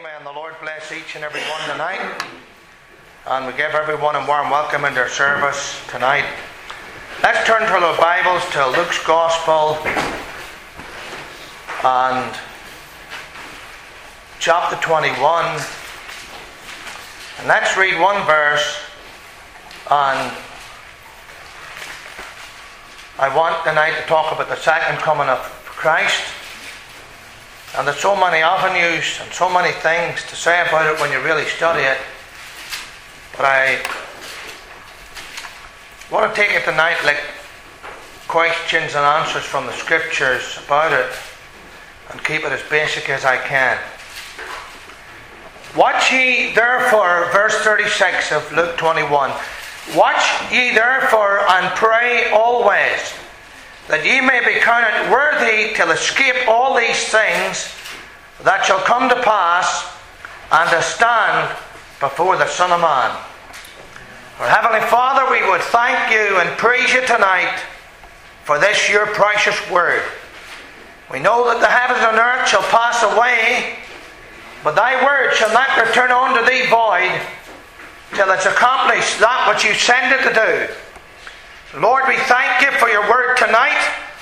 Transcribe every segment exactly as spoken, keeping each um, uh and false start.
Amen. The Lord bless each and every one tonight. And we give everyone a warm welcome in their service tonight. Let's turn to our Bibles to Luke's Gospel and chapter twenty-one. And let's read one verse. And I want tonight to talk about the second coming of Christ. And there's so many avenues and so many things to say about it when you really study it. But I want to take it tonight like questions and answers from the Scriptures about it and keep it as basic as I can. Watch ye therefore, verse thirty-six of Luke twenty-one. Watch ye therefore and pray always, that ye may be counted worthy to escape all these things that shall come to pass, and to stand before the Son of Man. Our Heavenly Father, we would thank you and praise you tonight for this your precious word. We know that the heavens and earth shall pass away, but thy word shall not return unto thee void, till it's accomplished that which you send it to do. Lord, we thank you for your word tonight,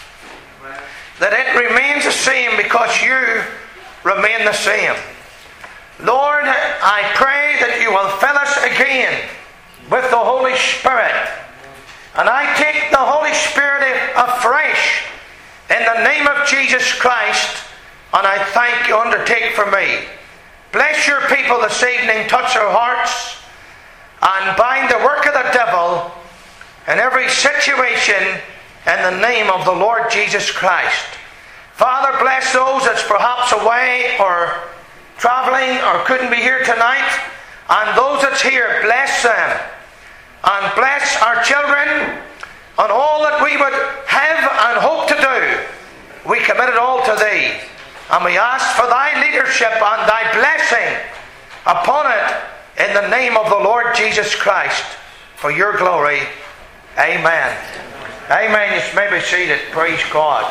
that it remains the same because you remain the same. Lord, I pray that you will fill us again with the Holy Spirit. And I take the Holy Spirit afresh in the name of Jesus Christ, and I thank you undertake for me. Bless your people this evening, touch their hearts, and bind the work of the devil in every situation in the name of the Lord Jesus Christ. Father, bless those that's perhaps away or travelling or couldn't be here tonight, and those that's here, bless them. And bless our children and all that we would have and hope to do. We commit it all to thee, and we ask for thy leadership and thy blessing upon it in the name of the Lord Jesus Christ, for your glory. Amen. Amen. You may be seated. Praise God.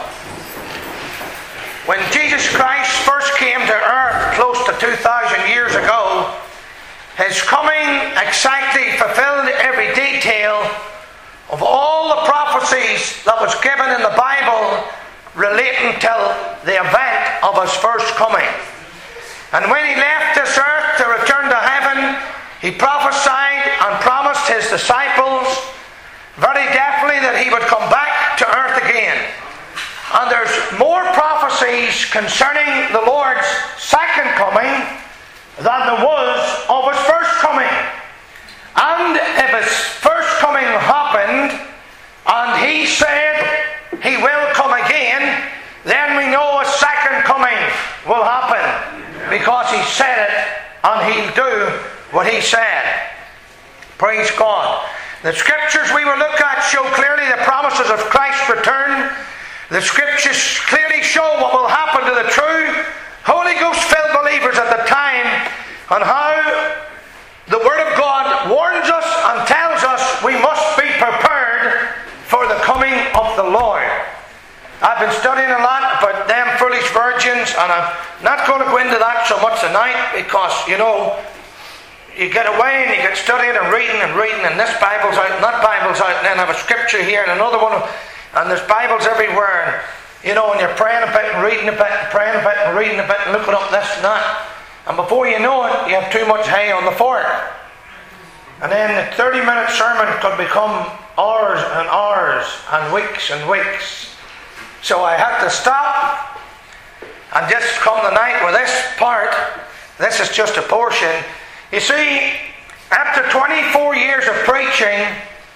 When Jesus Christ first came to earth close to two thousand years ago, his coming exactly fulfilled every detail of all the prophecies that was given in the Bible relating to the event of his first coming. And when he left this earth to return to heaven, he prophesied and promised his disciples very definitely that he would come back to earth again. And there's more prophecies concerning the Lord's second coming than there was of his first coming. And if his first coming happened, and he said he will come again, then we know a second coming will happen, because he said it and he'll do what he said. Praise God. The Scriptures we will look at show clearly the promises of Christ's return. The Scriptures clearly show what will happen to the true Holy Ghost-filled believers at the time, and how the Word of God warns us and tells us we must be prepared for the coming of the Lord. I've been studying a lot about them foolish virgins, and I'm not going to go into that so much tonight, because, you know, you get away and you get studying and reading and reading, and this Bible's out and that Bible's out, and then I have a scripture here and another one, and there's Bibles everywhere, and you know, and you're praying a bit and reading a bit and praying a bit and reading a bit and looking up this and that, and before you know it, you have too much hay on the fort. And then the thirty minute sermon could become hours and hours and weeks and weeks. So I had to stop and just come tonight with this part. This is just a portion. You see, after twenty-four years of preaching,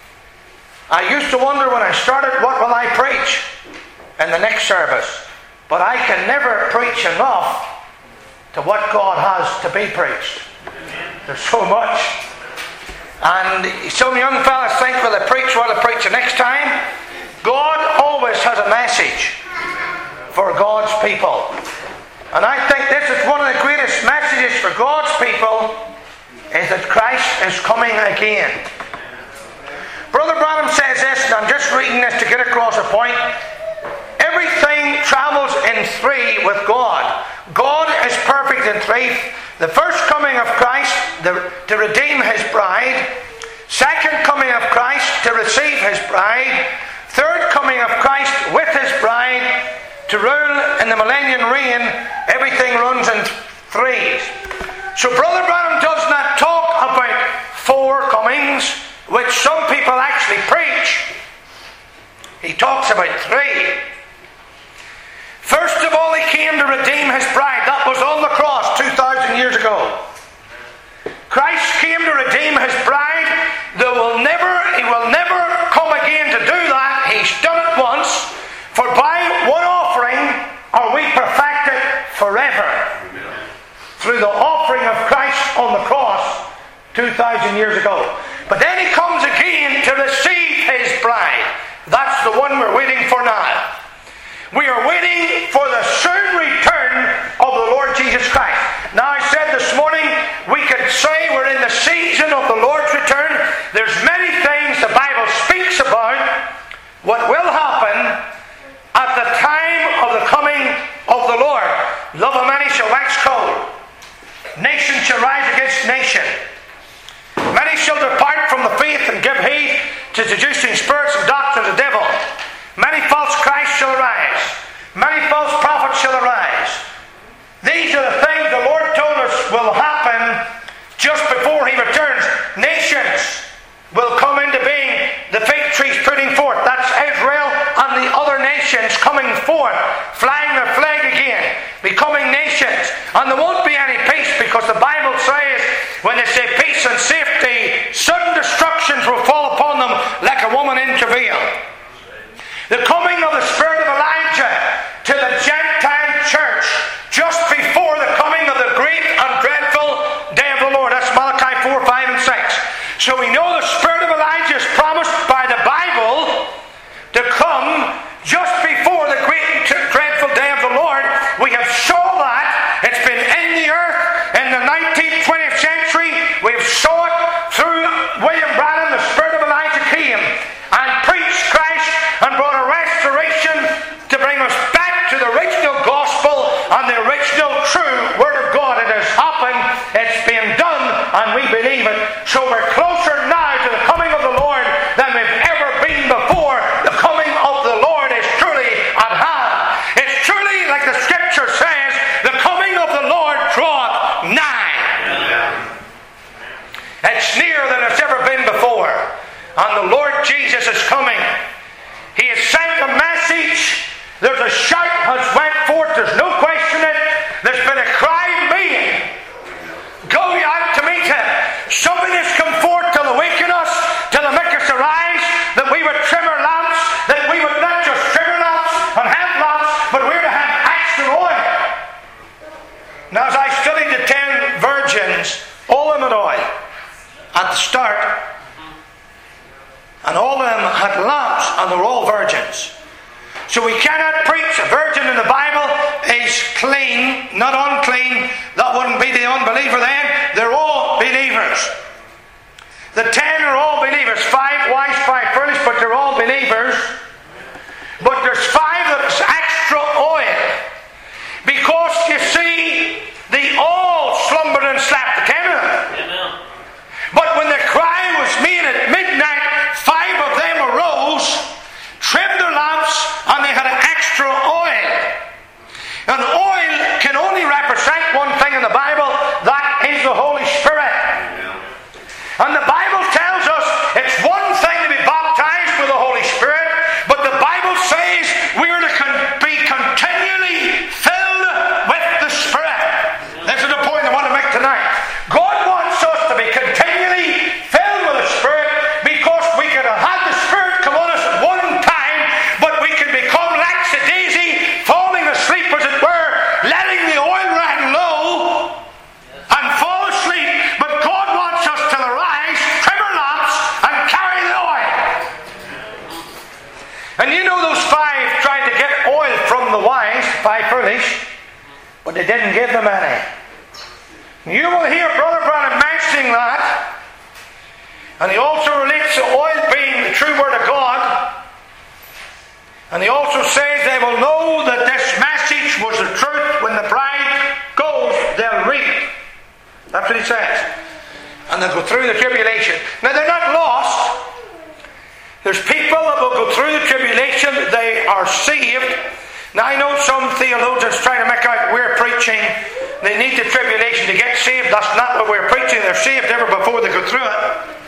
I used to wonder when I started, what will I preach in the next service? But I can never preach enough to what God has to be preached. There's so much. And some young fellas think, well, they preach, well, they preach the next time. God always has a message for God's people. And I think this is one of the greatest messages for God's people, is that Christ is coming again. Brother Branham says this, and I'm just reading this to get across a point. Everything travels in three with God. God is perfect in three. The first coming of Christ the, to redeem his bride. Second coming of Christ to receive his bride. Third coming of Christ with his bride to rule in the millennium reign. Everything runs in threes. So Brother Branham does not talk about four comings, which some people actually preach. He talks about three. First of all, he came to redeem his bride. That was on the cross two thousand years ago. Christ came to redeem his bride. There will never, he will never come again to do that. He's done it once. For by one offering are we perfected forever. Through the offering of Christ on the cross two thousand years ago. But then he comes again to receive his bride. That's the one we're waiting for now. We are waiting for the soon return of the Lord Jesus Christ. Now I said this morning, we could say we're in the season of the Lord's return. There's many things the Bible speaks about what will happen at the time of the coming of the Lord. Love of many shall wax cold. Nation shall rise against nation. Many shall depart from the faith and give heed to seducing spirits and doctrines of the devil. Many false Christs shall arise. Many false prophets shall arise. These are the things the Lord told us will happen just before he returns. Nations will come into being. The fig trees putting forth. That's Israel and the other nations coming forth, flying their flag again, becoming nations. And there won't be any peace, because the Bible says, when they say peace and safety, sudden destructions will fall upon them like a woman in travail. The coming of the spirit of Elijah to the Gentile church just before the coming of the great and dreadful day of the Lord. That's Malachi four, five and six. So we know the spirit of Elijah is promised by the Bible to come just before the great and dreadful day of the Lord. We have saw that. It's been in the earth in the nineteenth, twentieth century. We've saw it through William Branham. The spirit of Elijah came and preached Christ and brought a restoration to bring us back to the original gospel and the original true Word of God. It has happened. It's been done, and we believe it. So we're closer now to the coming of the Lord than we've ever been before. The coming of the Lord is truly at hand. It's truly, like the Scripture says, the coming of the Lord draweth nigh. It's nearer than it's ever been before. And the Lord Jesus is coming. He has sent a message. There's a shout has went forth. There's no question it. There's been a cry made. Go ye out to meet him. Something has come forth to awaken us, to make us arise, that we would trim our lamps, that we would not just trim our lamps and have lamps, but we're to have extra oil. Now, as I studied the ten virgins, all of them had oil at the start. And all of them had lamps, and they were all virgins. So we cannot preach a virgin in the Bible is clean, not unclean. That wouldn't be the unbeliever then. They're all believers. The ten are all believers. Five wise, five foolish, but they're all believers. But there's five that is extra oil. Because you see, they all slumbered and slept, the ten of them. But when the cry was made at midnight, five of them arose, trimmed their lamps, and they had an extra oil. And oil can only represent one thing in the Bible, that is the Holy Spirit. And the Bible tells us it's one thing to be baptized with the Holy Spirit, but the Bible says we're to con- be continually filled with the Spirit. This is the point I want to make tonight. God wants us to be continually filled with the Spirit, because we could have had the Spirit come on us at one time, but we could become lackadaisy, falling asleep as it were, letting the oil run low and fall asleep. But God wants us to arise, trim our lamps, and carry the oil. And you know those five tried to get oil from the wise, five foolish, but they didn't give them any. You will hear Brother Branham mentioning that. And he also relates to oil being the true Word of God. And he also says they will know that this message was the truth when the bride read it. That's what he says. And they'll go through the tribulation. Now they're not lost. There's people that will go through the tribulation. They are saved. Now I know some theologians trying to make out we're preaching they need the tribulation to get saved. That's not what we're preaching. They're saved ever before they go through it.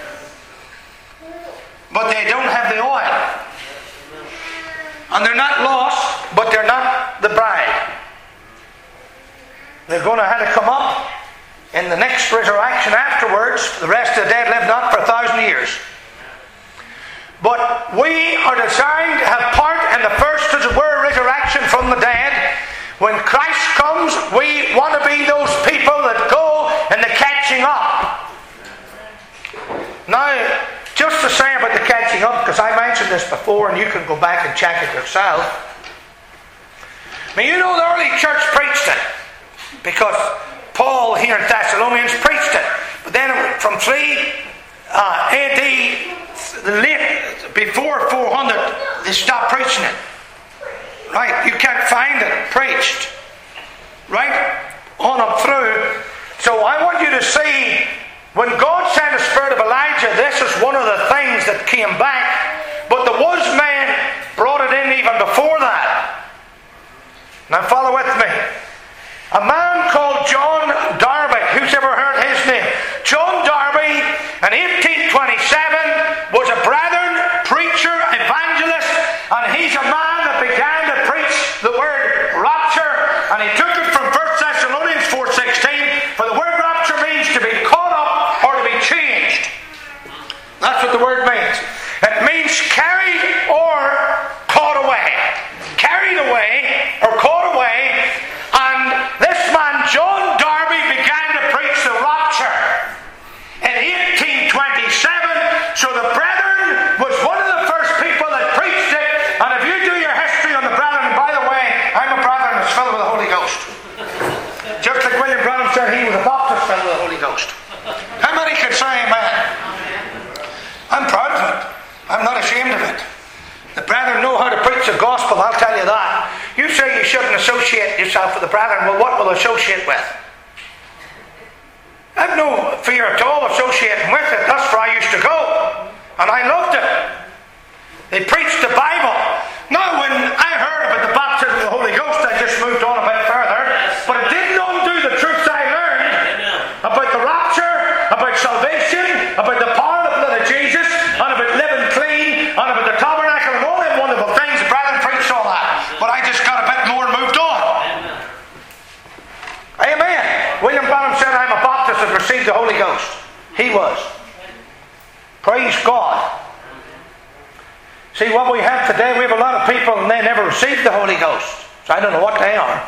But they don't have the oil. And they're not lost, but they're not the bride. They're going to have to come up in the next resurrection afterwards. The rest of the dead live not for a thousand years. But we are designed to have part in the first, as it were, resurrection from the dead. When Christ comes, we want to be those people that go in the catching up. Now, just to say about the catching up, because I mentioned this before and you can go back and check it yourself. I mean, you know the early church preached it. Because Paul here in Thessalonians preached it. But then from three uh, A D, late, before four hundred, they stopped preaching it. Right? You can't find it preached. Right? On up through. So I want you to see, when God sent the spirit of Elijah, this is one of the things that came back. But the wise man brought it in even before that. Now follow with me. A man called John Darby. Who's ever heard his name? John Darby in eighteen twenty-seven was a brethren, preacher, evangelist, and he's a man that began to preach the word rapture, and he took it from First Thessalonians four sixteen, for the word rapture means to be caught up or to be changed. That's what the word means. It means carried or caught away. Carried away or caught away. And this man, John Darby, began to preach the rapture in eighteen twenty-seven. So the brethren was one of the first people that preached it. And if you do your history on the brethren, and by the way, I'm a brethren that's filled with the Holy Ghost. Just like William Branham said, he was a Baptist filled with the Holy Ghost. How many could say amen? I'm proud of it. I'm not ashamed of it. The brethren know how to preach the gospel, I'll tell you that. You say you shouldn't associate yourself with the brethren. Well, what will associate with? I've no fear at all associating with it. That's where I used to go. And I loved it. They preached the Bible. Now, when I heard about the baptism of the Holy Ghost, I just moved on a bit further. But it didn't undo the truths I learned about the rapture, about salvation, about the power of the blood of Jesus, and about living clean, and about the tabernacle, and all them wonderful things. The brethren preached all that. But I just got a bit more and moved on. Amen. William Branham said, I'm a Baptist that received the Holy Ghost. He was. Praise God. See, what we have today, we have a lot of people and they never received the Holy Ghost. So I don't know what they are.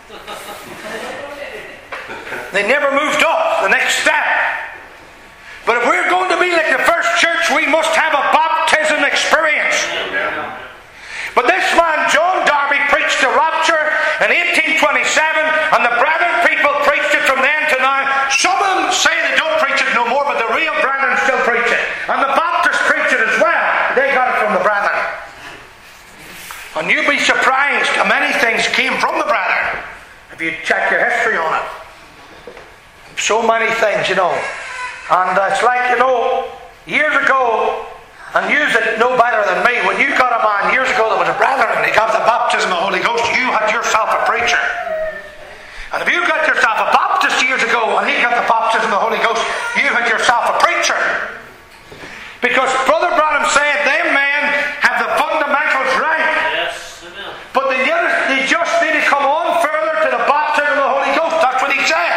They never moved up the next step. But if we're going to be like the first church, we must have a baptism experience. But this man, John Darby, preached the rapture in eighteen twenty-seven, and the brethren people preached it from then to now. Some of them say they don't preach it no more, but the real brethren still preach it. And the Baptists preach it as well. They got it from the brethren. And you'll be surprised how many things came from the brethren if you check your history on it. So many things, you know. And it's like, you know, years ago, and you that know better than me, when you got a man years ago that was a brethren and he got the baptism of the Holy Ghost, you had yourself a preacher. And if you got yourself a Baptist years ago and he got the baptism of the Holy Ghost, you had yourself a preacher. Because Brother Branham said, them men have the fundamentals right. Yes. But they, they just need to come on further to the baptism of the Holy Ghost. That's what he said.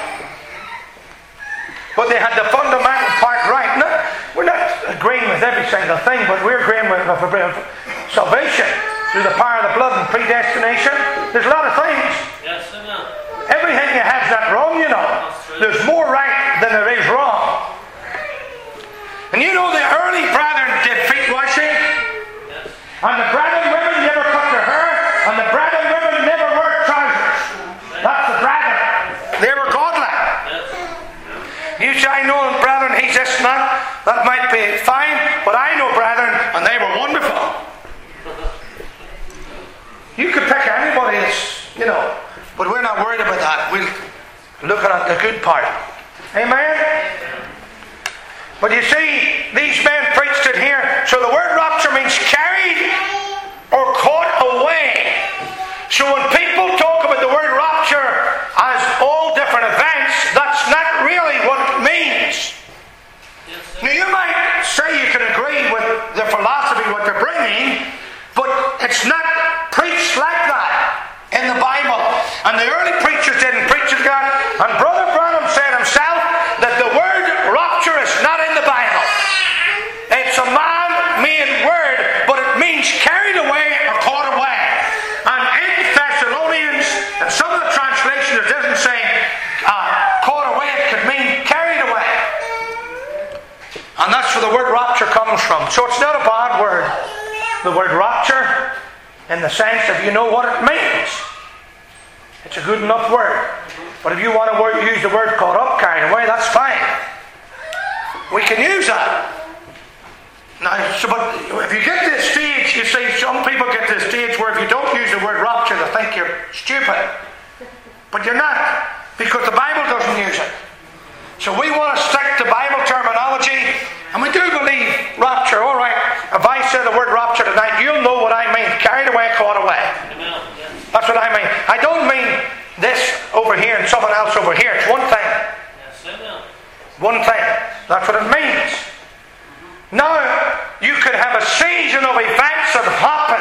But they had the fundamental part right. No, we're not agreeing with every single thing, but we're agreeing with, with salvation through the power of the blood and predestination. There's a lot of things. Yes, everything you have is not wrong, you know. There's more right than there is wrong. And you know the early brethren did feet washing. Yes. And the brethren women never cut their hair. And the brethren women never wore trousers. That's the brethren. They were godly. Yes. You say, I know brethren, he's this and that. That might be fine. But I know brethren, and they were wonderful. You could pick anybody that's, you know. But we're not worried about that. We'll looking at the good part. Amen? But you see, these men preached it here. So the word rapture means carried or caught away. So when people talk about the word rapture as all different events, that's not really what it means. Now you might say you can agree with the philosophy, what they're bringing, but it's not preached like that in the Bible. And the early preachers didn't preach it like that. And Brother Branham said himself that the word rapture is not in the Bible. It's a man-made word, but it means carried away or caught away. And in Thessalonians, and some of the translations, it doesn't say uh, caught away, it could mean carried away. And that's where the word rapture comes from. So it's not a bad word. The word rapture, in the sense of you know what it means. It's a good enough word. But if you want to use the word caught up, carried away, that's fine. We can use that. Now, so, but if you get to the stage, you see, some people get to the stage where if you don't use the word rapture, they think you're stupid. But you're not, because the Bible doesn't use it. So we want to stick to Bible terminology, and we do believe rapture. All right, if I say the word rapture tonight, you'll know what I mean. Carried away, caught away. That's what I mean. I don't mean this over here and someone else over here. It's one thing. One thing. That's what it means. Now, you could have a season of events that happen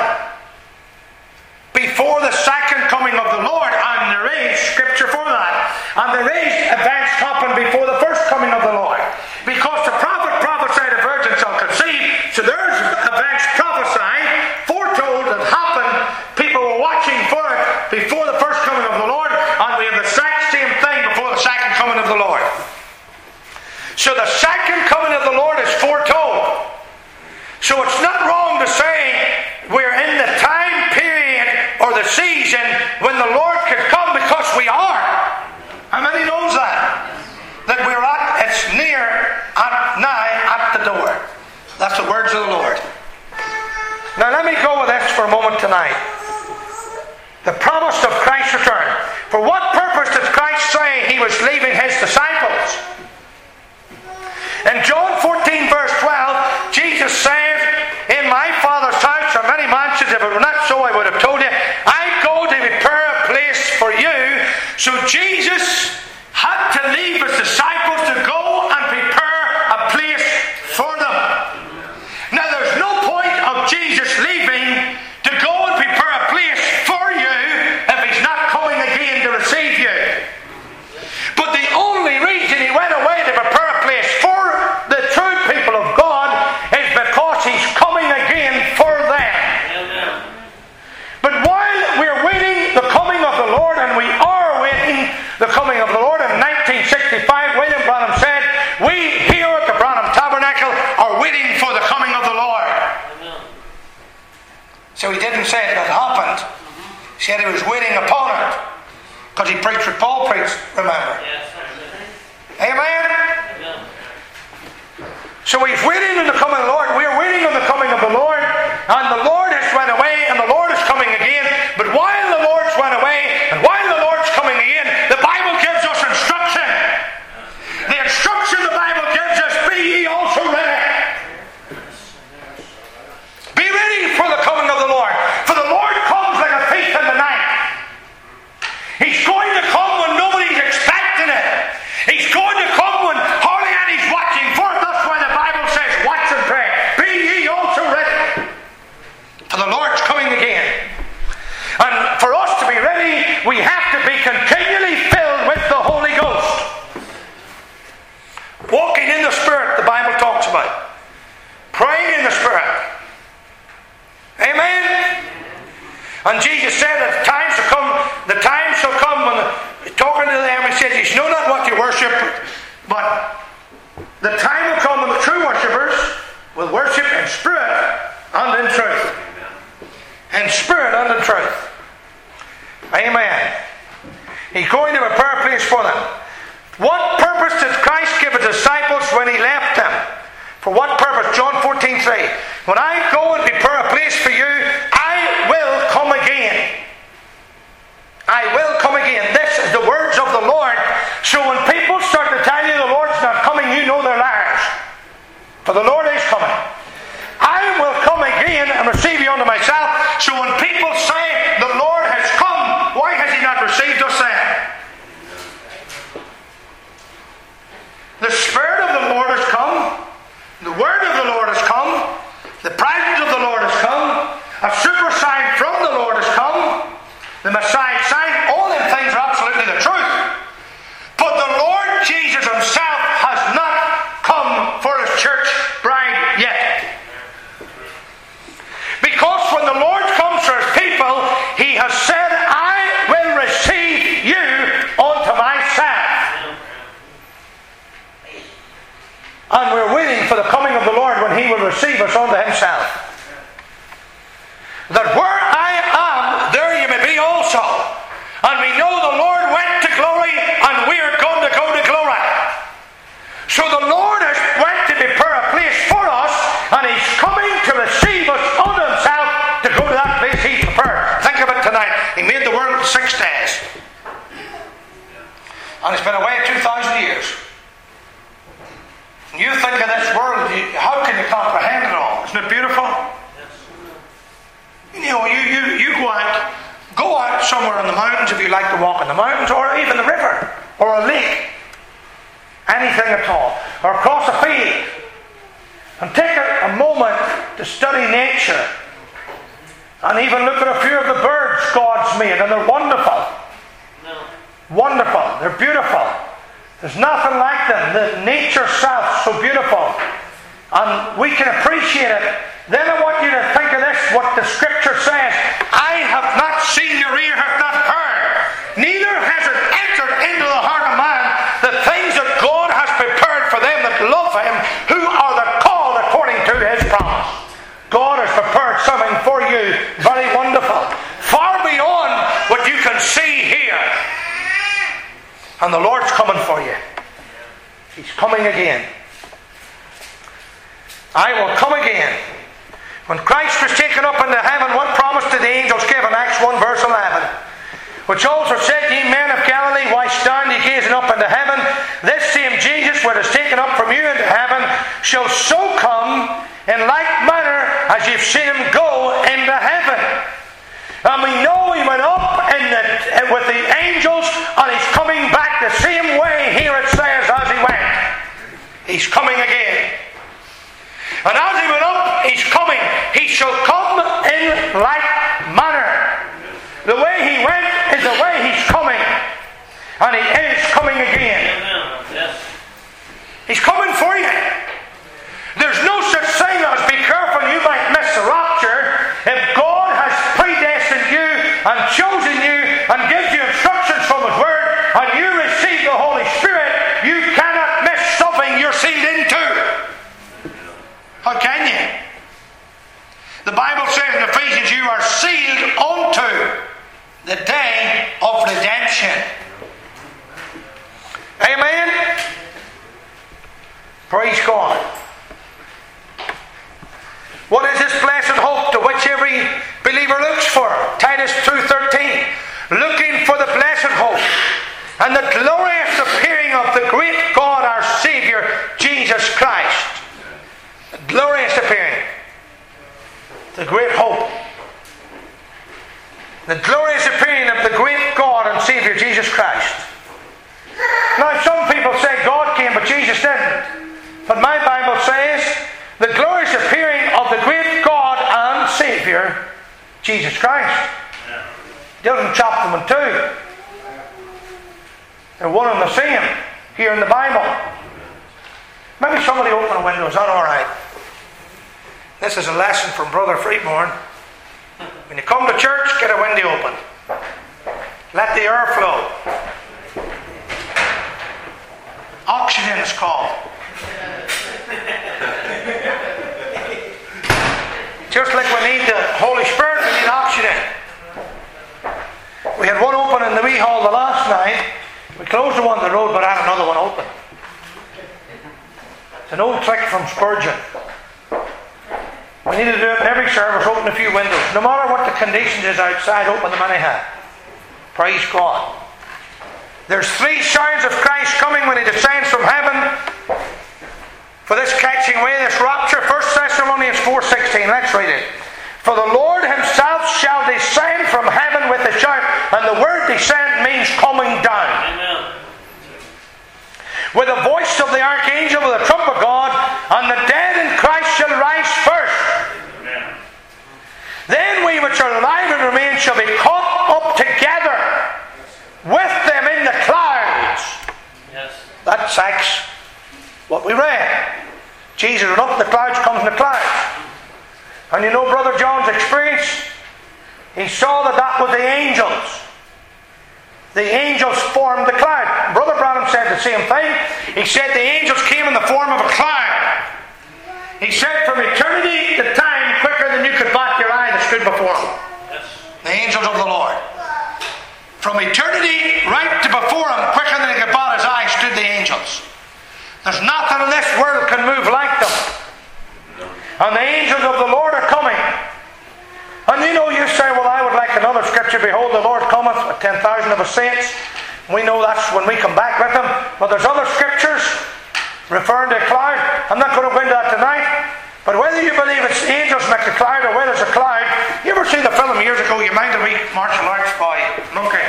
before the second coming of the Lord, and there is scripture for that. And there is events happen before the first coming of the Lord. Because the prophet prophesied a virgin shall conceive, so there's events prophesied, foretold that happened. People were watching for it before the first coming of the Lord, and we have the exact same thing before the second coming of the Lord. So the second coming of the Lord is foretold. So it's not wrong to say we're in the time period or the season when the Lord could come, because we are. How many knows that? That we're at, it's near, at nigh, at the door. That's the words of the Lord. Now let me go with this for a moment tonight. The promise of Christ's return. For what purpose did Christ say He was leaving His disciples? In John fourteen verse twelve, Jesus said, in my Father's house are many mansions. If it were not so, I would have told you. I go to prepare a place for you. So Jesus had to leave His disciples to go and prepare a place for them. Now there's no point of Jesus leaving to go and prepare a place for you if He's not coming again to receive you. But the only reason He went away to prepare a place for the true people of God is because He's coming again for them. But while we're waiting the coming of the Lord, and we are waiting the coming of the Lord, in nineteen sixty-five, William Branham said, we here at the Branham Tabernacle are waiting for the coming of the Lord. So he didn't say it had happened. He said he was waiting upon it, because he preached what Paul preached, remember. Amen? So he's waiting on the coming of the Lord. We're waiting on the coming of the Lord. And the Lord has went away, and the Lord is coming again. But while the Lord's went away, and while the Lord's coming again, the Bible gives us instruction. The instruction the Bible gives us, be ye also ready. Be ready for the coming of the Lord. For the Lord comes like a thief in the night. He's going to come when nobody's expecting it. He's going to come when hardly anybody's watching for it. That's why the Bible says, watch and pray. Be ye also ready. For the Lord's coming again. And for us to be ready, we have to be continually filled with the Holy Ghost. Walking in the Spirit, the Bible talks about. Praying in the Spirit. Amen? And Jesus said that the time shall come, the time shall come when, the, talking to them, He says, you know not what you worship, but the time will come when the true worshippers will worship in spirit and in truth. In spirit and in truth. Amen. He's going to prepare a place for them. What purpose did Christ give His disciples when He left them? For what purpose? John fourteen three. When I go and prepare a place for you, I will come again. I will come again. This is the words of the Lord For the Lord is coming. I will come again and receive you unto myself. So when people say the Lord has come, why has He not received us then? The Spirit of the Lord has come. The Word of the Lord has come. The presence of the Lord has come. A super sign from the Lord has come. The Messiah sign. All them things are absolutely the truth. But the Lord Jesus Himself has not come for His church bride yet. Because when the Lord comes for His people, He has said, I will receive you unto myself. And we're waiting for the coming of the Lord when He will receive us unto Himself. That where I am, there you may be also. And we know the Lord went to glory, and we are going to go to glory. So the Lord has went to prepare a place for us, and He's coming to receive us unto Himself to go to that place He's prepared. Think of it tonight. He made the world in six days. And it's been away two thousand years. And you think of this world, you, how can you comprehend it all? Isn't it beautiful? You know, you, you, you go out, go out somewhere in the mountains if you like to walk in the mountains, or even the river, or a lake, anything at all, or across a field, and take a, a moment to study nature, and even look at a few of the birds God's made, and they're wonderful. No. Wonderful. They're beautiful. There's nothing like them. The nature itself so beautiful, and we can appreciate it. Then I want you to think of this, what the Scripture says. I have not seen, your ear hath not heard, neither has it entered into the heart of man the things that God has prepared for them that love Him, who are the called according to His promise. God has prepared something for you very wonderful, far beyond what you can see here. And the Lord's coming for you. He's coming again. I will come again. When Christ was taken up into heaven, what promise did the angels give in Acts one verse eleven? Which also said, ye men of Galilee, why stand ye gazing up into heaven? This same Jesus, which is taken up from you into heaven, shall so come in like manner as you've seen Him go into heaven. And we know He went up in the, with the angels, and He's coming back the same way here it says as He went. He's coming again. And as He went up, He's coming. He shall come in like manner. The way He went is the way He's coming. And He is coming again. He's coming for you. There's no such thing as be careful you might miss the rapture. If God has predestined you and chosen you and gives you instructions from His Word, and you receive the Holy Spirit, you cannot miss something you're sealed into. How can you? The Bible says in Ephesians, you are sealed unto the day of redemption. Amen? Praise God. What is this blessed hope to which every believer looks for? Titus two thirteen. Looking for the blessed hope and the glorious appearing of the great God, our Saviour, Jesus Christ. The glorious appearing. The great hope. The glorious appearing of the great God and Saviour, Jesus Christ. Now, some people say God came, but Jesus didn't. But my Bible says the glorious appearing of the great God and Saviour, Jesus Christ. He doesn't chop them in two. They're one and the same here in the Bible. Maybe somebody open a window. Is that all right? This is a lesson from Brother Freeborn. When you come to church, get a window open. Let the air flow. Oxygen is called. Just like we need the Holy Spirit, we need oxygen. We had one open in the wee hall the last night. We closed the one on the road, but had another one open. It's an old trick from Spurgeon. We need to do it in every service, open a few windows. No matter what the conditions is outside, open them anyhow. Praise God. There's three sounds of Christ coming when He descends from heaven. For this catch catching away this rapture. First Thessalonians four sixteen. Let's read it. For the Lord himself shall descend from heaven with a shout. And the word descend means coming down. Amen. With the voice of the archangel, with the trump of God, and the dead in Christ shall rise first. Amen. Then we which are alive and remain shall be caught up together with them in the clouds. Yes. That's Acts, what we read. Jesus went up in the clouds, comes in the clouds. And you know Brother John's experience? He saw that that was the angels. The angels formed the cloud. Brother Branham said the same thing. He said the angels came in the form of a cloud. He said from eternity to time, quicker than you could bat your eye, that stood before him. Yes. The angels of the Lord. From eternity right to before him, quicker than he could bat his eye, stood the angels. There's nothing in this world can move like them. And the angels of the Lord are coming. And you know, you say, well, I would like another scripture. Behold, the Lord cometh with ten thousand of his saints. We know that's when we come back with him. But there's other scriptures referring to a cloud. I'm not going to go into that tonight. But whether you believe it's angels make the cloud or whether it's a cloud, you ever see the film years ago, You Mind the Weak Martial Arts by Monkey?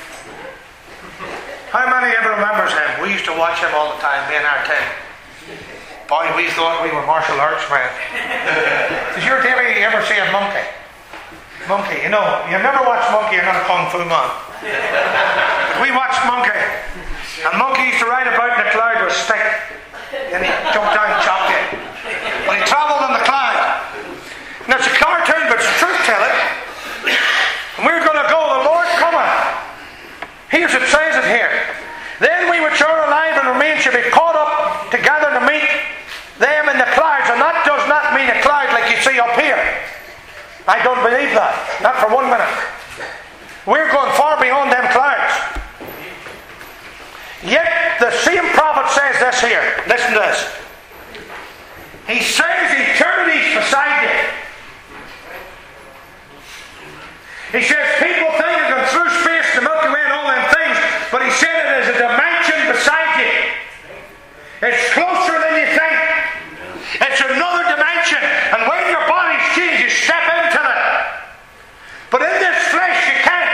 How many ever remembers him? We used to watch him all the time, me and our team. Boy, we thought we were martial arts men. Did your Davey ever see a monkey? Monkey, you know, you've never watched Monkey, you're not a Kung Fu man. But we watched Monkey. And Monkey used to ride about in the cloud with a stick. And he jumped down and chopped you. Well, he travelled on the cloud. Now it's a cartoon, but it's the truth telling. And we're going to go, the Lord cometh. Here's it says it here. Then we which are alive and remain shall be caught up together to meet them in the clouds. And that does not mean a cloud like you see up here. I don't believe that. Not for one minute. We're going far beyond them clouds. Yet the same prophet says this here. Listen to this. He says eternity's beside you. He says people think of going through space, the Milky Way and all them things, but he said it is a dimension beside you. It's closer than you think. It's another dimension. And when your body's changed, you step into it. But in this flesh, you can't.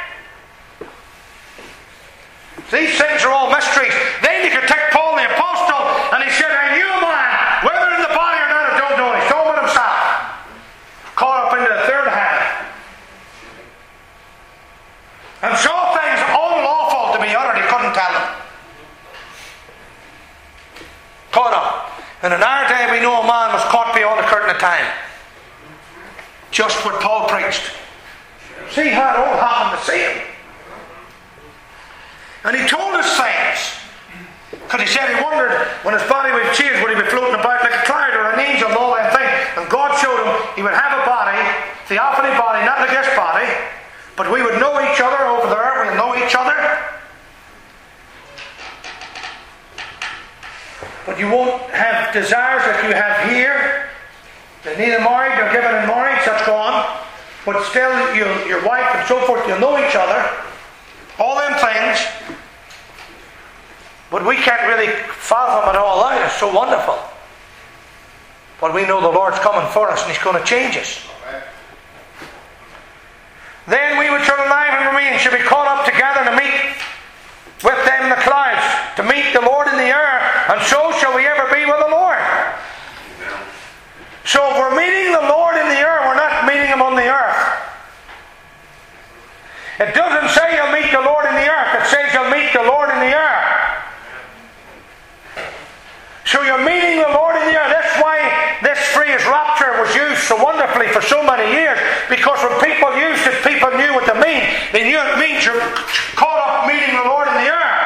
These things are all mysteries. Then you could take Paul the Apostle, and he said, I knew a man, whether in the body or not, I don't know. He told it himself. Caught up into the third heaven. And saw things unlawful to be uttered. He couldn't tell them. Caught up. And in our day we know a man was caught beyond the curtain of time. Just what Paul preached. See how it all happened to see him. And he told us things. Because he said he wondered when his body would change, would he be floating about like a cloud or an angel and all that thing. And God showed him he would have a body, theophany body, not like this body, but we would know each other over there, we'll know each other. But you won't have desires that you have here. They're neither married nor given in marriage, that's gone. But still, you, your wife and so forth, you'll know each other. All them things. But we can't really fathom it all out. It's so wonderful. But we know the Lord's coming for us and He's going to change us. Then we which are alive and remain shall be caught up together to meet with them in the clouds, to meet the Lord in the air, and so shall we ever be with the Lord. So if we're meeting the Lord in the air, we're not meeting Him on the earth. It doesn't say you'll meet the Lord in the earth, it says you'll meet the Lord in the air. So you're meeting the Lord in the air. That's why this phrase rapture was used so wonderfully for so many years, because when people used it, people knew what it meant. They knew it means you're caught up meeting the Lord in the air.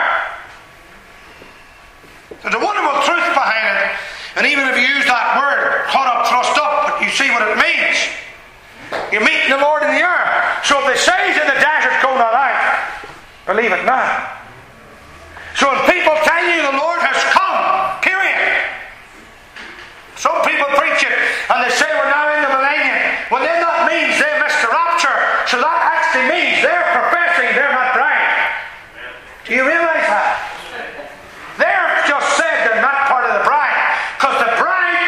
There's a wonderful truth behind it. And even if you use that word, caught up, thrust up, but you see what it means. You're meeting the Lord in the air. So if they say He's in the desert, go not out. Believe it not. So when people tell you the Lord has come, period. Some people preach it and they say we're now in the millennium. Well, then that means they missed the rapture. So that actually means they're professing they're not right. Do you realize that? They're just said they're not part of the bride. Because the bride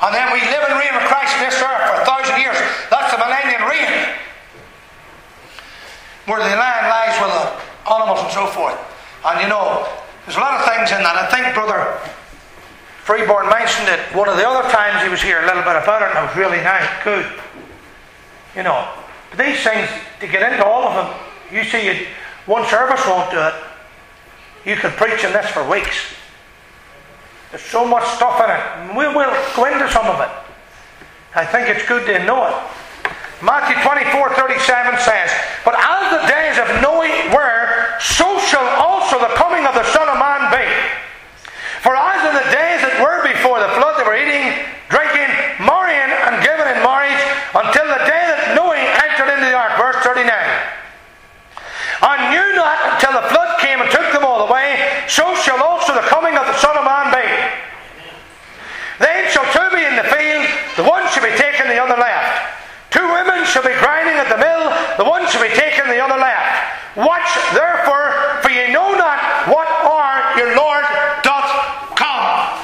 And then we live and reign with Christ on this earth for a thousand years. That's the millennial reign, where the land lies with the animals and so forth. And you know, there's a lot of things in that. I think Brother Freeborn mentioned it one of the other times he was here, a little bit about it, and it was really nice, good. You know, but these things, to get into all of them, you see, it, one service won't do it. You could preach on this for weeks. There's so much stuff in it. We will go into some of it. I think it's good to know it. Matthew twenty-four thirty-seven says, "But as the days of Noah were, so shall also the coming of the Son of Man be. For as in the days that were before the flood, they were eating, drinking, marrying, and giving in marriage, until the day that Noah entered into the ark." Verse thirty-nine. "And knew not until the flood came and took them all away, so shall also the coming of the Son of Man be. Then shall two be in the field, the one shall be taken, the other left. Two women shall be grinding at the mill, the one shall be taken, the other left. Watch therefore, for ye know not what hour your Lord doth come."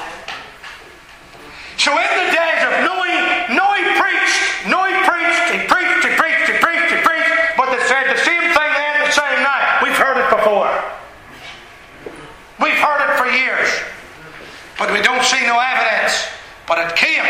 So in the days of Noah, Noah preached, Noah preached, he preached, he preached, he preached, he preached, but they said the same thing then, the same now. We've heard it before. We've heard it for years. But we don't see no evidence. But it came.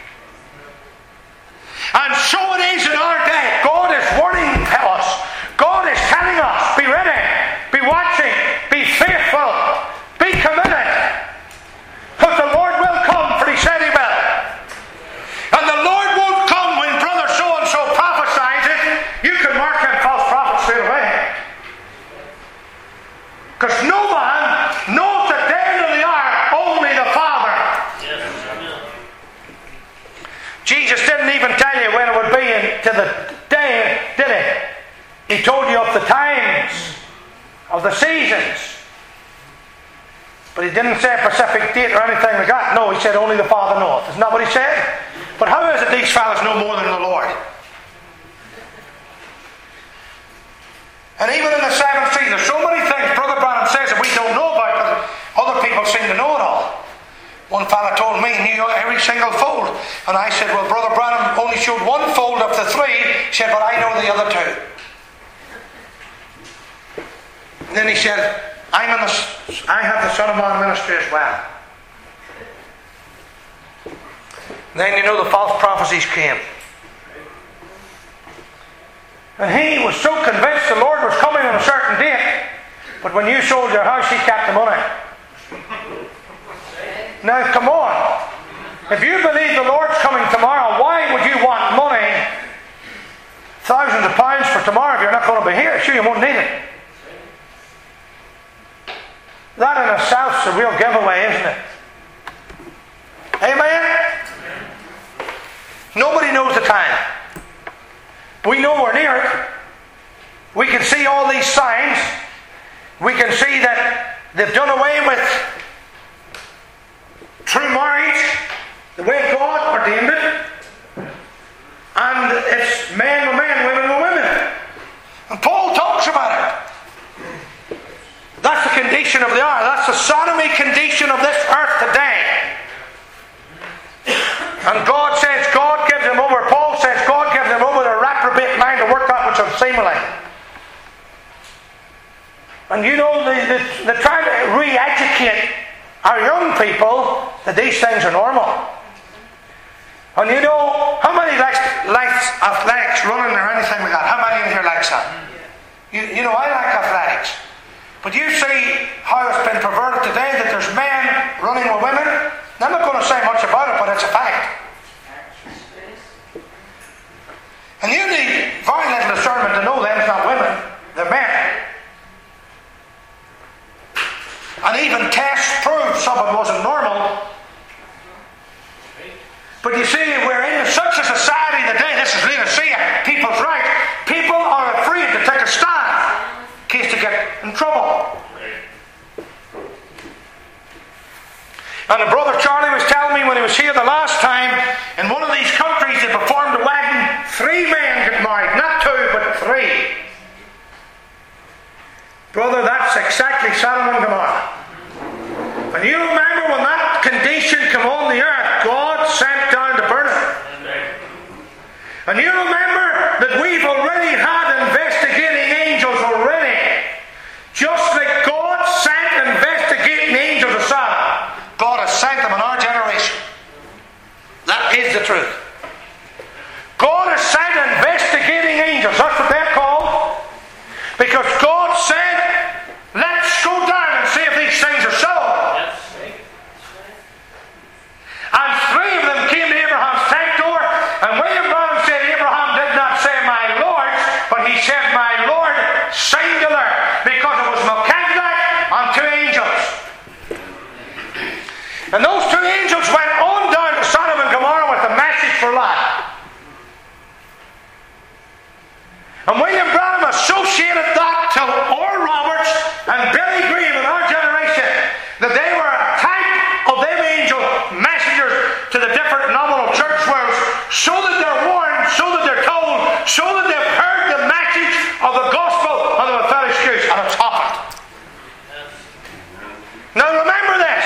And so it is in our day. God is warning us. God is telling us, be ready, be watching, be faithful, be committed. Because the Lord will come, for He said He will. And the Lord won't come when brother so-and-so prophesies it. You can mark him false prophet straight away. Because no man knows the day nor the hour, only the Father. Jesus didn't even tell you when it would be to the day, did He? He told you of the times, of the seasons. But He didn't say a specific date or anything like that. No, He said only the Father knoweth. Isn't that what He said? But how is it these fellows know more than the Lord? And even in the seventh seal, there's so many things Brother Branham says that we don't know about, but other people seem to know it all. One fella told me he knew every single fold. And I said, well, Brother Branham only showed one fold of the three. He said, but I know the other two. And then he said, I'm in the, I have the Son of Man ministry as well. And then you know the false prophecies came. And he was so convinced the Lord was coming on a certain date. But when you sold your house, he kept the money. Now, come on. If you believe the Lord's coming tomorrow, why would you want money, thousands of pounds for tomorrow, if you're not going to be here? Sure, you won't need it. That in itself is a real giveaway, isn't it? Amen? Nobody knows the time. We know we're near it. We can see all these signs. We can see that they've done away with true marriage, the way God ordained it, and it's men with men, women with women. And Paul talks about it. That's the condition of the hour. That's the sodomy condition of this earth today. And God says, God gives them over, Paul says, God gives them over to a reprobate mind to work that which is seemly. And you know, they, they, they're trying to re-educate our young people that these things are normal. And you know, how many likes, likes athletics, running or anything like that? How many in here likes that? You, you know, I like athletics. But you see how it's been perverted today, that there's men running with women. I'm not going to say much about it, but it's a fact. And you need very little discernment to know them, it's not women, they're men. And even tests proved some of it wasn't normal. But you see, we're in such a society today, this is Laodicea, people's rights. People are afraid to take a stand in case they get in trouble. And a brother Charlie was telling me when he was here the last time, in one of these countries they performed a wedding, three men get married, not two, but three. Brother, that's exactly Sodom and Gomorrah. And you remember when that condition came on the earth, God sent down the truth. God has sent investigating angels. That's what they're called. Because God said, let's go down and see if these things are so. Yes. And three of them came to Abraham's tent door, and William Branham said Abraham did not say my Lord, but he said my Lord singular, because it was Melchizedek and two angels. And those two angels went on down to Sodom and Gomorrah with the message for Lot. And William Branham associated that to Oral Roberts and Billy Graham in our generation, that they were a type of them angel messengers to the different nominal church worlds, so that they're warned, so that they're told, so that they've heard the message of the gospel of the Methodist Church, and it's happened. Now remember this.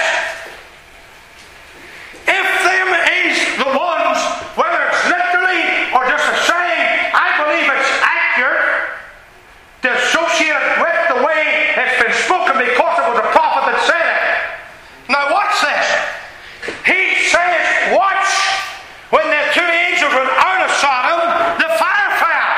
If them is the ones, whether it's literally or just a saying, I believe it's accurate to associate it with the way it's been spoken, because it was a prophet that said it. Now watch this. He says, watch when the two angels went out of Sodom, the fire fell.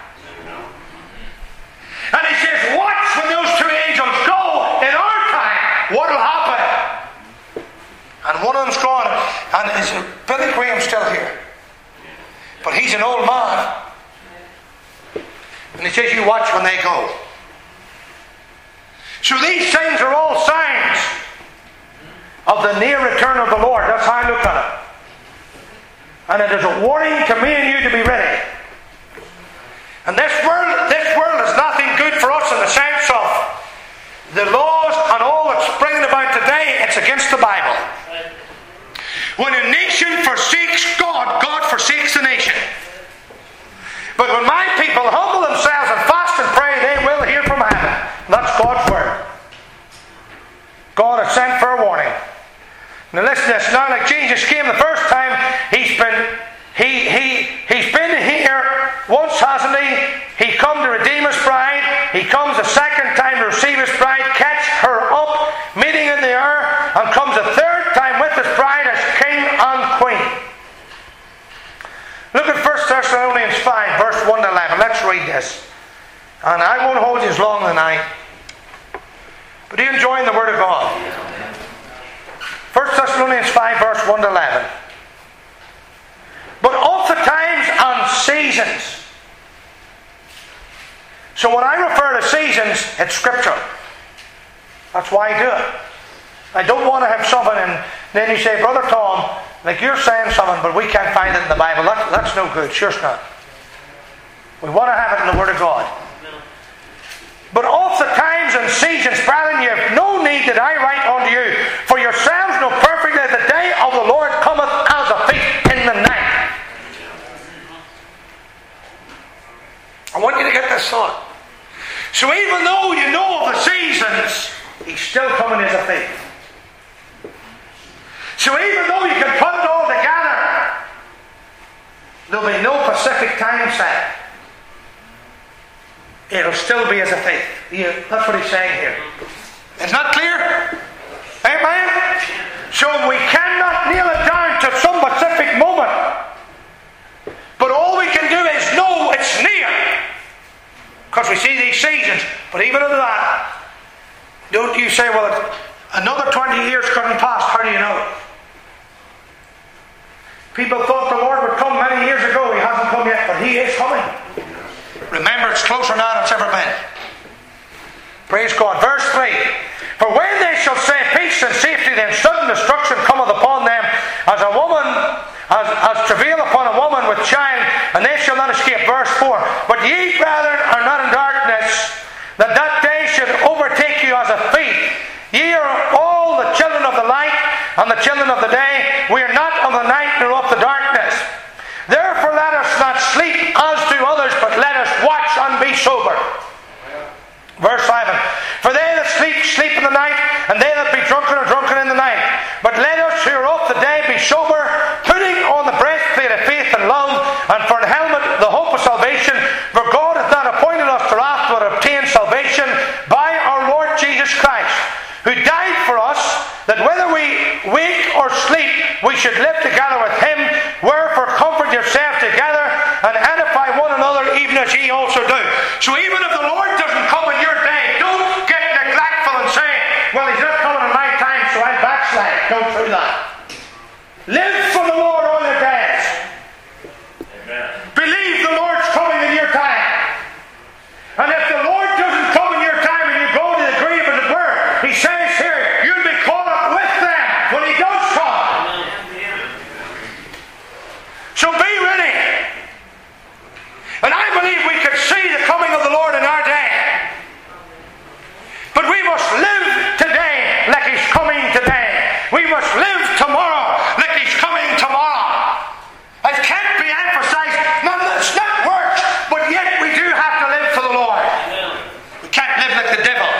And he says, watch when those two angels go in our time, what will happen? And one of them's gone, and is Billy Graham still here? But he's an old man. And he says, you watch when they go. So these things are all signs of the near return of the Lord. That's how I look at it. And it is a warning to me and you to be ready. And this world, this world is nothing good for us in the sense of the laws and all that's bringing about today. It's against the Bible. When a nation forsakes God, God forsakes the nation. But when my people humble themselves and fast and pray, they will hear from heaven. That's God's word. God has sent for a warning. Now listen to this. Now, like Jesus came the first time, he's been he he he's been here once, hasn't he? He come to redeem his bride. He comes a second time to receive his bride, catch her up, meeting in the air, and comes a third time with his bride as king and queen. Look at First Thessalonians five, verse one to eleven. Let's read this. And I won't hold you as long tonight. But are you enjoying the Word of God? First Thessalonians five, verse one to eleven. But of the times and seasons. So when I refer to seasons, it's Scripture. That's why I do it. I don't want to have something and then you say, Brother Tom, like you're saying something, but we can't find it in the Bible. That, that's no good. Sure it's not. We want to have it in the Word of God. But of the times and seasons, brethren, you have no need that I write unto you. For yourselves know perfectly that the day of the Lord cometh as a thief in the night. I want you to get this thought. So even though you know of the seasons, he's still coming as a thief. So even though you can put it all together, there'll be no Pacific time set. It'll still be as a thief. Yeah, that's what he's saying here. Is that clear? Amen? So we cannot nail it down to some specific moment. But all we can do is know it's near. Because we see these seasons. But even in that, don't you say, well, another twenty years couldn't pass. How do you know? People thought the Lord would come many years ago. He hasn't come yet, but He is coming. Remember, it's closer now than it's ever been. Praise God. Verse three. For when they shall say peace and safety, then sudden destruction cometh upon them, as a woman, as, as travail upon a woman with child, and they shall not escape. Verse four. But ye, brethren, are not in darkness, that that day should overtake you as a thief. Ye are all the children of the light, and the children of the day. We are not of the night, nor of the darkness. Therefore let us not sleep as do others, but let us watch and be sober. Verse seven. For they that sleep, sleep in the night, and they that be drunken are drunken in the night. But let us who are of the day be sober, putting on the breastplate of faith and love, and for an helmet the hope of salvation. For God hath not appointed us to wrath, but obtain salvation by our Lord Jesus Christ, who died for us, that whether we wake or sleep, we should live together with Him he also do. So even if the Lord doesn't come in your day, don't get neglectful and say, well, he's not coming in my time, so I backslide. Don't do that. Live for the Lord all your days. Amen. Believe the Lord's coming in your time. And if the Lord doesn't come in your time and you go to the grave, as it were, he says here, you'll be caught up with them when he does come. So be ready. And I believe we could see the coming of the Lord in our day. But we must live today like he's coming today. We must live tomorrow like he's coming tomorrow. It can't be emphasized. No, it's not works, but yet we do have to live for the Lord. We can't live like the devil.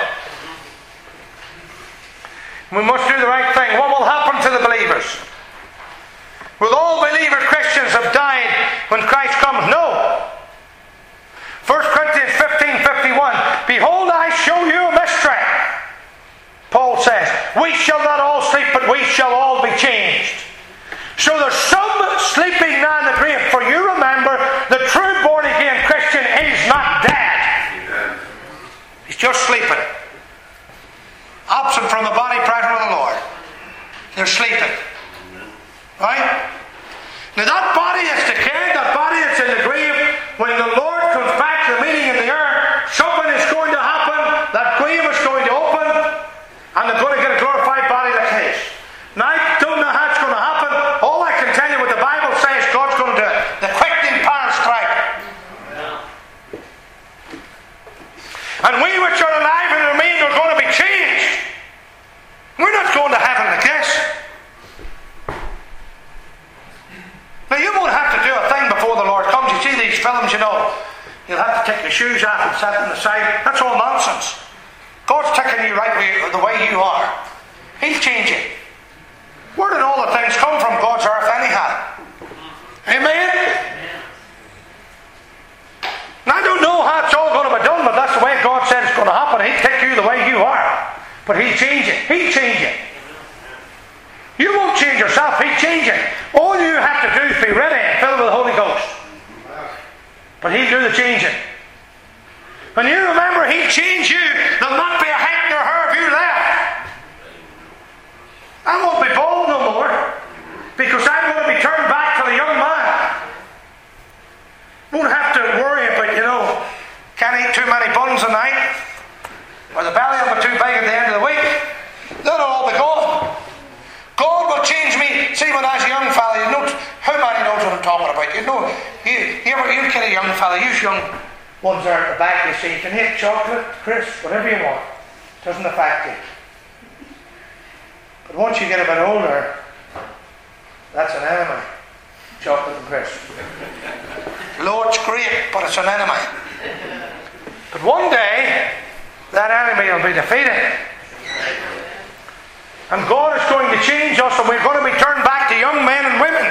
We must do the right thing. What will happen to the believers? Will all believer Christians have died when Christ comes? No. First Corinthians fifteen fifty-one. Behold, I show you a mystery. Paul says, we shall not all sleep, but we shall all be changed. So there's some sleeping now in the grave. For you remember, the true born-again Christian is not dead. He's just sleeping. Absent from the body, present with the Lord. They're sleeping. Right? Now that body that's decayed, that body that's in the grave, when the Lord comes back to the meeting in the earth, something is going to happen. That grave is going to open, and they're going to get a glorified body like his. Now I don't know how it's going to happen. All I can tell you what the Bible says God's going to do it. The quickening power strike. And we which are alive and remain are going to be changed. We're not going to heaven like this. Now you won't have to do a thing before the Lord comes. You see these films, you know, you'll have to take your shoes off and set them aside. That's all nonsense. God's taking you right the way you are. He'll change you. Where did all the things come from God's earth anyhow? Amen? Now I don't know how it's all going to be done, but that's the way God said it's going to happen. He'll take you the way you are. But he'll change it. He'll change it. You won't change yourself, he'll change it. All you have to do is be ready and filled with the Holy Ghost. But he'll do the changing. When you remember he'll change you, there'll not be a hank nor hair of you left. I won't be bald no more, because I'm going to be turned back to the young man. Won't have to worry about, you know, can't eat too many buns a night, or the belly will be too big at the end of the week. That'll all be gone. God will change me. See, when I was a young fella, you know, how many knows what I'm talking about? You know, you, you ever, you get a young fella, you young ones there at the back, you see, you can eat chocolate, crisp, whatever you want. It doesn't affect you. But once you get a bit older, that's an enemy. Chocolate and crisp. Lord's great, but it's an enemy. But one day, that enemy will be defeated. And God is going to change us, and we're going to be turned back to young men and women.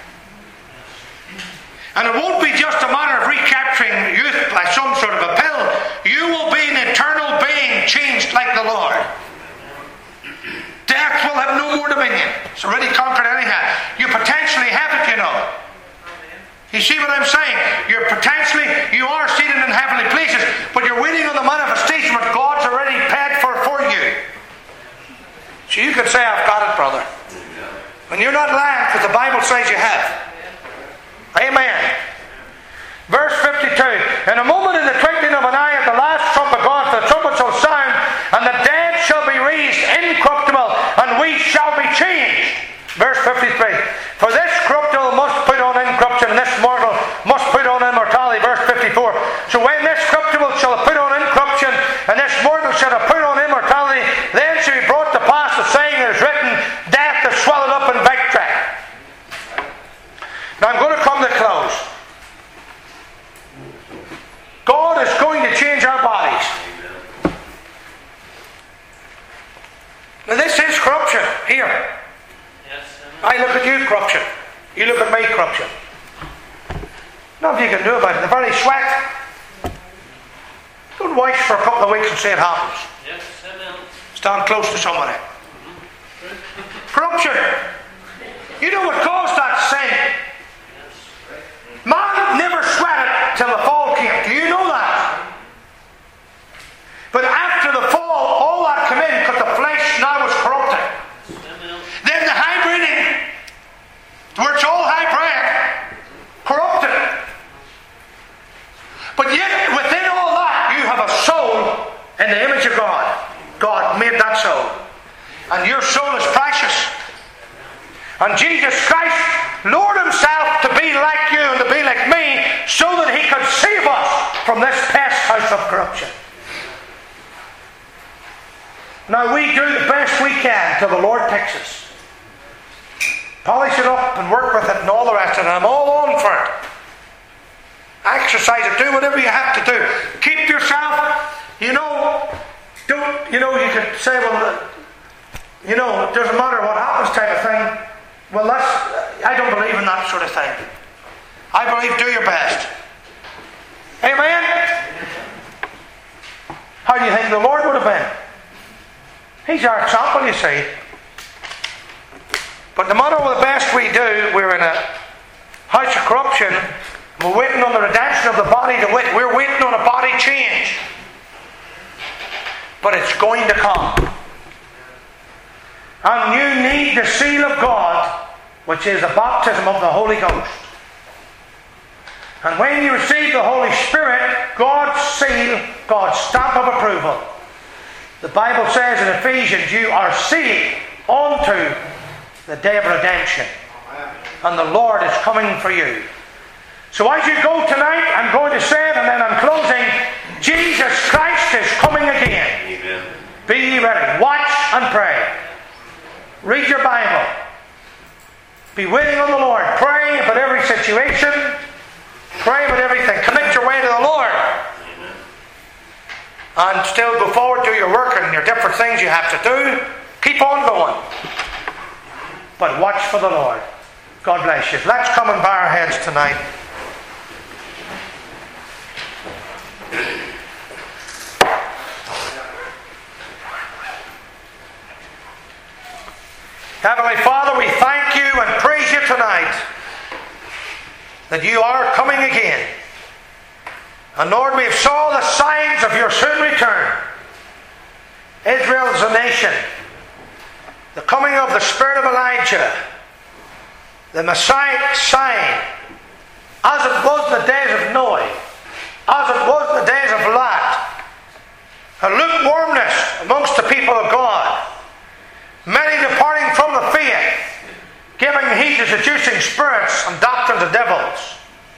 And it won't be just a matter of recapturing youth by some sort of a pill. You will be an eternal being changed like the Lord. Death will have no more dominion. It's already conquered anyhow. You potentially have it, you know. You see what I'm saying? You're potentially, you are seated in heavenly places, but you're waiting on the manifestation what God's already paid for for you. So you could say, I've got it, brother. When you're not lying, because the Bible says you have. Amen. Verse fifty-two. In a moment, in the twinkling of an eye, at the last trump of God, the trumpet shall sound, and the dead shall be raised incorruptible, and we shall be changed. Verse fifty-three. For this corruptible must put on incorruption, and this mortal must put on immortality. Verse fifty-four. So when this corruptible shall have put on incorruption, and this mortal shall have put on immortality, then shall be brought to pass the saying that is written, death is swallowed up in victory. Now I'm going to come to close. God is going to change our bodies. Now this is corruption here. Yes. I look at you, corruption. You look at me, corruption. Nothing you can do about it. The very sweat. Don't wash for a couple of weeks and see it happens. Yes, amen. Stand close to somebody. Corruption. You know what caused that sin? Man never sweated till the fall came. Do you And Jesus Christ lowered himself to be like you and to be like me so that he could save us from this pest house of corruption. Now we do the best we can till the Lord takes us. Polish it up and work with it and all the rest of it. I'm all on for it. Exercise it. Do whatever you have to do. Keep yourself, you know, don't, you know, you could say, well, you know, it doesn't matter what happens type of thing. Well, that's, I don't believe in that sort of thing. I believe do your best. Amen? How do you think the Lord would have been? He's our example, you see. But no matter what the best we do, we're in a house of corruption. We're waiting on the redemption of the body to wait. We're waiting on a body change. But it's going to come. And you need the seal of God, which is the baptism of the Holy Ghost. And when you receive the Holy Spirit, God's seal, God's stamp of approval. The Bible says in Ephesians, you are sealed unto the day of redemption. And the Lord is coming for you. So as you go tonight, I'm going to say it and then I'm closing. Jesus Christ is coming again. Amen. Be ye ready. Watch and pray. Read your Bible. Be waiting on the Lord. Pray about every situation. Pray about everything. Commit your way to the Lord. Amen. And still go forward, do your work and your different things you have to do. Keep on going. But watch for the Lord. God bless you. Let's come and bow our heads tonight. Heavenly Father, we thank you and praise you tonight that you are coming again. And Lord, we have saw the signs of your soon return. Israel is a nation. The coming of the Spirit of Elijah. The Messiah sign. As it was in the days of Noah. As it was in the days of Lot. A lukewarmness amongst the people of God. Many departing from the faith, giving heed to seducing spirits and doctrines of devils.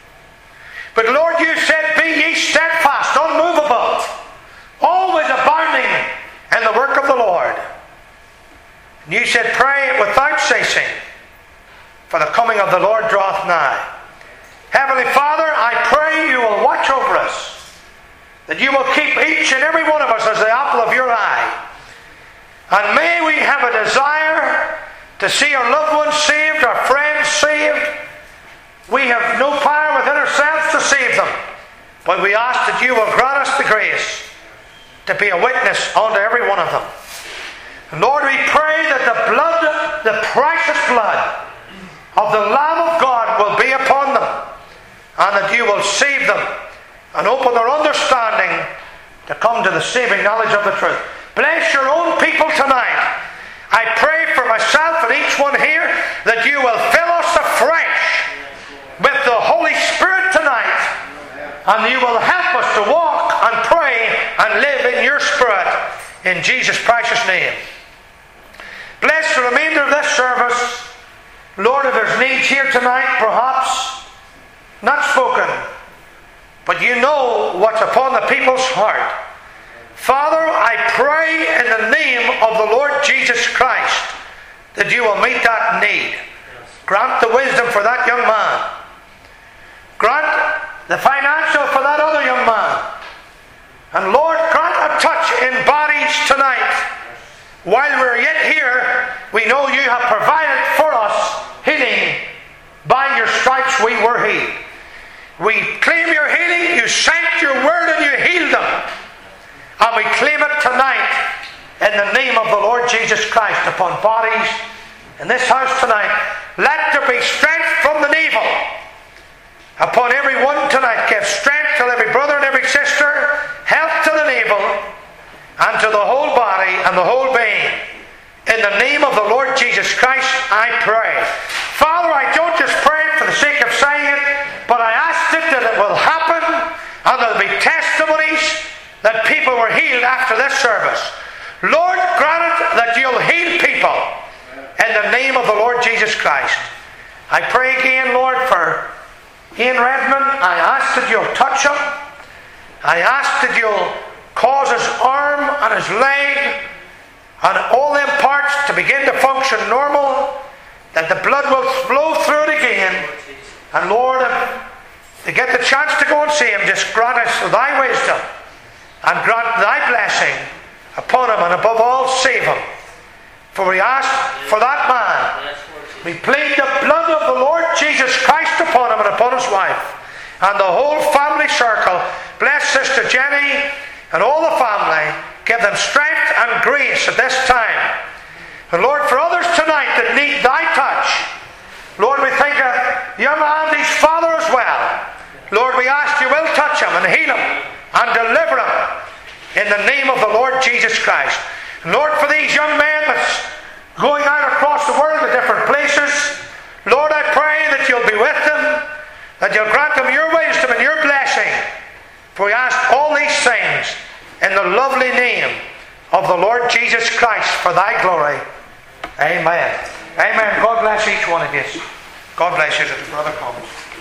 But Lord, you said, be ye steadfast, unmovable, always abounding in the work of the Lord. And you said, pray without ceasing, for the coming of the Lord draweth nigh. Heavenly Father, I pray you will watch over us, that you will keep each and every one of us as the apple of your eye. And may we have a desire to see our loved ones saved, our friends saved. We have no power within ourselves to save them. But we ask that you will grant us the grace to be a witness unto every one of them. And Lord, we pray that the blood, the precious blood of the Lamb of God will be upon them. And that you will save them and open their understanding to come to the saving knowledge of the truth. Bless your own people tonight. I pray for myself and each one here that you will fill us afresh with the Holy Spirit tonight, and you will help us to walk and pray and live in your Spirit in Jesus' precious name. Bless the remainder of this service. Lord, if there's needs here tonight, perhaps not spoken, but you know what's upon the people's heart. Father, I pray in the name of the Lord Jesus Christ that you will meet that need. Grant the wisdom for that young man. Grant the financial for that other young man. And Lord, grant a touch in bodies tonight. While we're yet here, we know you have provided for us healing. By your stripes we were healed. We claim your healing. You sent your word and you healed them. And we claim it tonight in the name of the Lord Jesus Christ upon bodies in this house tonight. Let there be strength from the navel upon every one tonight. Give strength to every brother and every sister, health to the navel, and to the whole body and the whole being. In the name of the Lord Jesus Christ, I pray. Father, I don't just pray for the sake of saying it, but I ask it that it will happen, and there will be testimonies that people were healed after this service. Lord, grant it that you'll heal people in the name of the Lord Jesus Christ. I pray again, Lord, for Ian Redmond. I ask that you'll touch him. I ask that you'll cause his arm and his leg and all them parts to begin to function normal, that the blood will flow through it again. And Lord, if they get the chance to go and see him, just grant us thy wisdom and grant thy blessing upon him, and above all, save him. For we ask for that man. We plead the blood of the Lord Jesus Christ upon him and upon his wife and the whole family circle. Bless Sister Jenny and all the family. Give them strength and grace at this time. And Lord, for others tonight that need thy touch, Lord, we think of young Andy's father as well. Lord, we ask you will touch him and heal him and deliver him in the name of the Lord Jesus Christ. And Lord, for these young men that's going out across the world to different places, Lord, I pray that you'll be with them, that you'll grant them your wisdom and your blessing. For we ask all these things in the lovely name of the Lord Jesus Christ, for thy glory. Amen. Amen. God bless each one of you. God bless you as the brother comes.